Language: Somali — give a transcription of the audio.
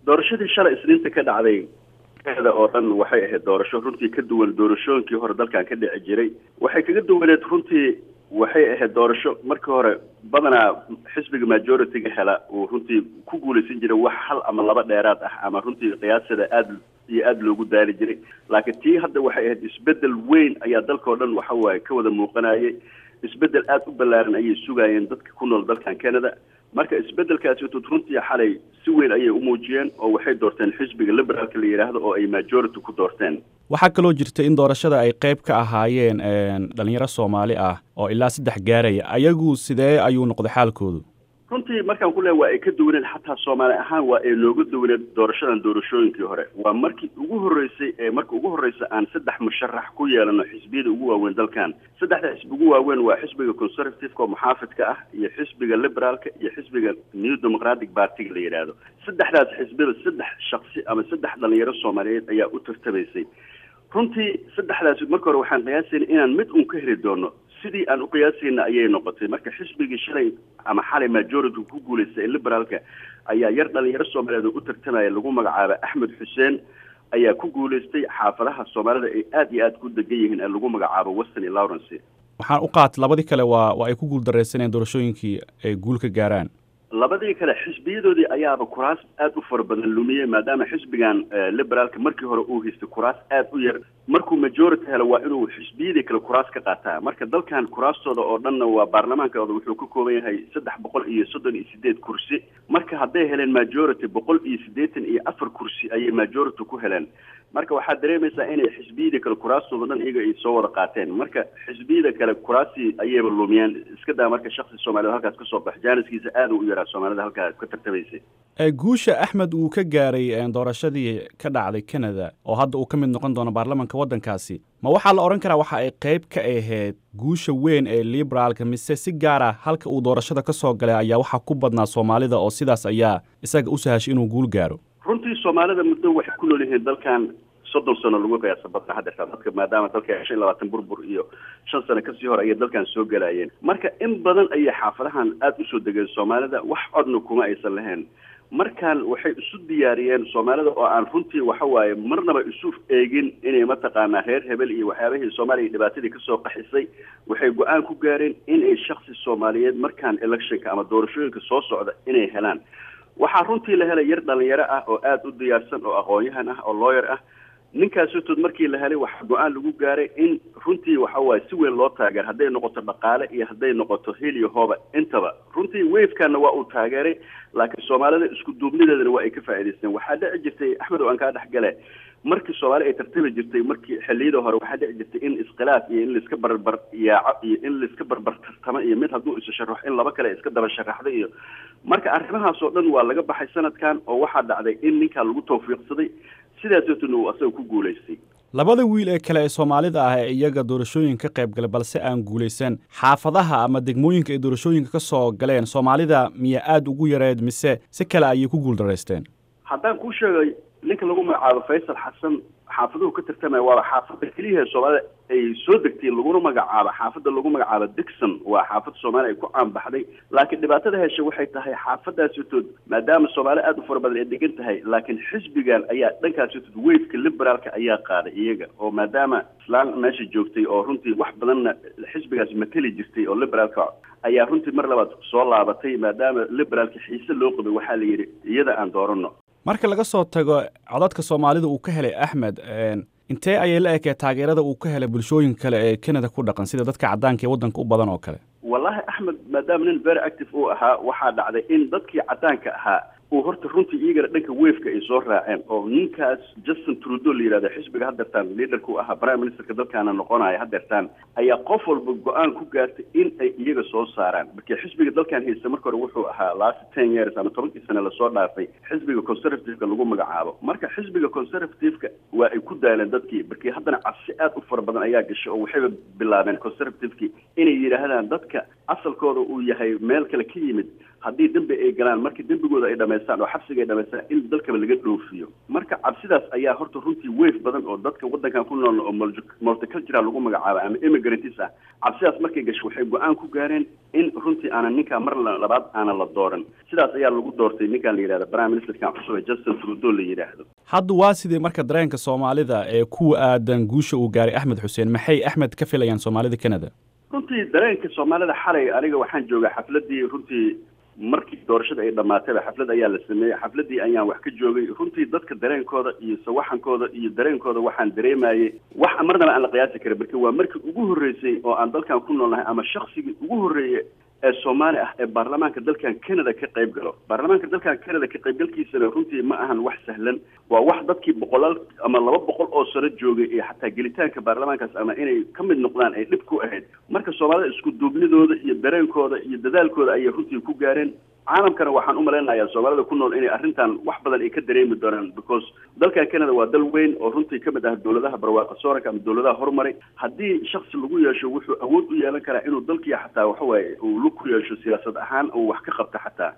doorashadii shalay isniinta ka dhacday oo dhan waxay ahayd doorasho runtii ka duwan doorashooyinkii hore dalkan ka dhici jiray. Waxay kaga duwaneed runtii waxay ahayd doorasho markii hore badanaa xisbiga majority-ga hela uu runtii ku guulaysan jiray wax hal ama laba dheeraad ah ama runtii qiyaasada aad loogu daali jiray. Laakiin tii hadda waxay ahayd isbedel weyn ayaa dalka oo dhan waxa waaye ka wada muuqanayay. isbedel aad u ballaaran ayay sugayeen dadka ku nool dalkan Canada. marka isbedelkaasi runtii xalay si weyn ayay u muujiyeen oo waxay doorteen xisbiga liberaalka la yiraahdo oo ay majority ku doorteen. waxaa kaloo jirta in doorashada ay qayb ka ahaayeen dhalinyaro Soomaali ah oo ilaa 3 gaaraya. ayagu sidee ayuu noqday xaalkoodu? runtii markaan ku leeyahay waa ay ka duwaneen xataa Soomaali ahaan waa ay looga duwaneen doorashooyinkii hore. waa markii ugu horeysay aan 3 musharax ku yeelano xisbiyada ugu waaweyn dalkan. 3 xisbi ugu waaweyn waa xisbiga conservative-ka oo muxaafidka ah iyo xisbiga liberaalka iyo xisbiga New Democratic Party la yiraahdo. 3daas xisbiyada 3 shakhsi ama 3 dhalinyaro Soomaaliyeed ayaa u tartamaysay. runtii 3daas markii hore waxaan qiyaasaynay inaan mid ka heli doono sidii aan u qiyaasayna ayay noqotay. marka xisbigii shalay ama xalay majority ku guuleystay liberaalka ayaa yar dhalinyaro Soomaaliyeed u tartamaya lagu magacaabo Axmed Xuseen ayaa ku guuleystay xaafadaha Soomaalida ay aad iyo aad ku degan yihiin ee lagu magacaabo Western iyo Lawrence. waxaan u qaatay labadii kale waa ay ku guul dareysaneen doorashooyinkii ay guul ka gaaraan. labadii kale xisbiyadoodii ayaaba kuraas aad u fara badan lumiyay maadaama xisbigan liberaalka markii hore uu haystay kuraas aad u yar. markuu majority helo waa inuu xisbiyadii kale kuraas ka qaataa. marka dalkan kuraastooda oo dhanna waa baarlamaankooda wuxuu ka kooban yahay 338 kursi. marka hadday heleen majority 184 kursi ayay majority ku heleen. marka waxaad dareemaysaa inay xisbiyada kale kuraastooda dhan iyaga ay soo wada qaateen. marka xisbiyada kale kuraasi ayayba lumiyeen. iska daa marka shakhsi Soomaaliyeed halkaas ka soo baxay jaaniskiisa aad u yaraa Soomaalida halkaas ka tartamaysay. guusha Axmed uu ka gaaray doorashadii ka dhacday Canada oo hadda uu ka mid noqon doono baarlamaanka waddankaasi, ma waxaa la oran karaa waxa ay qayb ka ahayd guusha weyn ee liberaalka mise si gaar ah halka uu doorashada ka soo galay ayaa waxaa ku badnaa Soomaalida oo sidaas ayaa isaga u sahashay inuu guul gaaro? runtii Soomaalida muddo waxay ku nool yihiin dalkan 30 sano lagu qiyaasay badna hadda dadka maadaama dalka 20 burbur iyo 5 sano ka sii hor ay dalkan soo galayeen. marka in badan ay xaafadahan aad u soo degeen Soomaalida wax codna kuma aysan lahayn. markaan waxay isu diyaariyeen Soomaalida oo aan runtii waxa waaye marnaba isu eegin inay mataqaanaa reer hebel iyo waxyaabihii Soomaaliya dhibaatadii ka soo qaxisay. waxay go'aan ku gaareen in ay shakhsi Soomaaliyeed markaan electionka ama doorashooyinka soo socda inay helaan. waxaa runtii la helay yar dhalinyaro ah oo aad u diyaarsan oo aqoon-yahan ah oo lawyer ah. ninkaas markii la helay waxa go'aan lagu gaaray in runtii waxa waaye si weyn loo taageero hadday noqoto dhaqaale iyo hadday noqoto hil iyo hooba intaba. runtii wave-kana waa uu taageeray laakiin Soomaalida isku duubnideedana waa ay ka faa'iideysteen. waxaa dhici jirtay Axmed oo aan ka dhex galay markii Soomaali ay tartami jirtay markii xilliyada hore waxaa dhici jirtay in iskhilaaf iyo in la iska barbar yaaco iyo in la iska barbar tartamo iyo mid hadduu isu sharaxo in laba kale iska daba sharaxdo iyo marka arrimahaas oo dhan waa laga baxay sanadkan oo waxaa dhacday in ninka lagu tawfiiqsaday sidaas uu asaga ku guuleystay. labada wiil ee kale ee Soomaalida ah ee iyaga doorashooyinka ka qayb galay balse aan guuleysan xaafadaha ama degmooyinka ay doorashooyinka ka soo galeen Soomaalida miya aad ugu yareed mise si kale ayay ku guul dareysteen? haddaan ku sheegay ninka lagu magacaabo Faysal Xasan xaafaduhu ka tartamay waa xaafada kaliya Soomaalida ay soo degtay lagu magacaabo xaafada lagu magacaabo Dixon. waa xaafad Soomaali ay ku caan baxday laakiin dhibaatada heshay waxay tahay xaafadaasi maadaama Soomaali aad u fara badan ay degan tahay laakiin xisbigan ayaa dhankaas wave-ka liberaalka ayaa qaaday iyaga oo maadaama islaan meesha joogtay oo runtii wax badan xisbigaas matali jirtay oo liberaalka ayaa runtii mar labaad soo laabatay maadaama liberaalka xiise loo qabay waxaa la yiri iyada aan doorano. marka laga soo tago codadka Soomaalida uu ka helay Axmed intee ayay la ekay taageerada uu ka helay bulshooyinka kale ee Canada ku dhaqan sida dadka cadaanka ee waddanka u badan oo kale? wallahi Axmed maadaama nin very active uu ahaa waxaa dhacday in dadkii cadaanka ahaa uu horta runtii iyagana dhanka wave-ka ay soo raaceen oo ninkaas Justin Trudeau la yiraahdo xisbiga haddeertaan leaderku ahaa prime ministerka dalkaana noqonaya haddeertaan ayaa qof walba go'aan ku gaartay in ay iyaga soo saaraan. markii xisbiga dalkan haysta marka hore wuxuu ahaa last 10 years ama 10 sano la soo dhaafay xisbiga conservative-ka lagu magacaabo. marka xisbiga conservative-ka waa ay ku daaleen dadkii markii haddana cabsi aad u fara badan ayaa gashay oo waxay bilaabeen conservative-ki inay yiraahdaan dadka asalkooda uu yahay meel kale ka yimid haddii dembi ay galaan markii dembigooda ay dhamaystaan oo xabsiga ay dhamaystaan in dalkaba laga dhoofiyo marka cabsidaas ayaa horta runtii wave badan oo dadka waddankan ku nool oo multicultural lagu magacaabo ama immigrants ah cabsidaas markay gasho waxay go-aan ku gaareen in runtii aanan ninkaa mar labaad aanan la dooran sidaas ayaa lagu doortay ninkan la yidhahdo prime ministerkan cusub ee Justin Trudeau la yidhaahdo hadda waa sidee marka dareenka soomaalida ee ku aadan guusha uu gaaray Axmed Xuseen maxay Axmed ka filayaan soomaalida Canada runtii dareenka soomaalida xalay aniga waxaan joogaa xafladii runtii markii doorashada ay dhamaatay xaflad ayaa la sameeyay xafladii ayaan wax ka joogay runtii dadka dareenkooda iyo sawaxankooda iyo dareenkooda waxaan dareemayay wax marnaba aan la qiyaasi karin markii waa markii ugu horeysay oo aan dalkan ku noolnahay ama shakhsigii ugu horeeyay ee Soomaali ah ee baarlamaanka dalkan Canada ka qayb galo baarlamaanka dalkan Canada ka qayb galkiisana runtii ma ahan wax sahlan waa wax dadkii boqolaal ama 200 oo sano joogay ee xataa gelitaanka baarlamaankaas ama inay ka mid noqdaan ay dhib ku ahayd marka Soomaalida isku duubnidooda iyo dareenkooda iyo dadaalkooda ay runtii ku gaareen caalamkana waxaan u maleynayaa Soomaalida ku nool inay arrintan wax badan ay ka dareemi doonaan because dalka Canada waa dal weyn oo runtii ka mid ah dawladaha barwaaqo sooranka ama dawladaha horumaray haddii shakhsi lagu yeesho wuxuu awood u yeelan karaa inuu dalkii xataa waxa waaye uu ku yeesho siyaasad ahaan oo wax ka qabta xataa